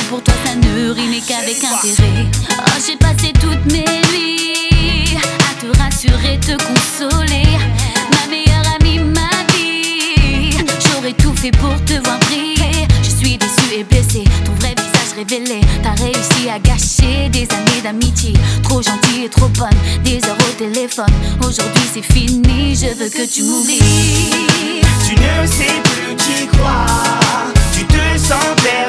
pour toi ça ne rimait qu'avec intérêt. Oh, j'ai passé toutes mes nuits à te rassurer, te consoler. Ma meilleure amie, ma vie, j'aurais tout fait pour te voir briller. Je suis déçue et blessée, ton vrai visage révélé. T'as réussi à gâcher des années d'amitié. Trop gentille et trop bonne, des heures au téléphone. Aujourd'hui c'est fini, je veux que tu m'oublies. Tu ne sais plus qui croire, tu te sens perdu.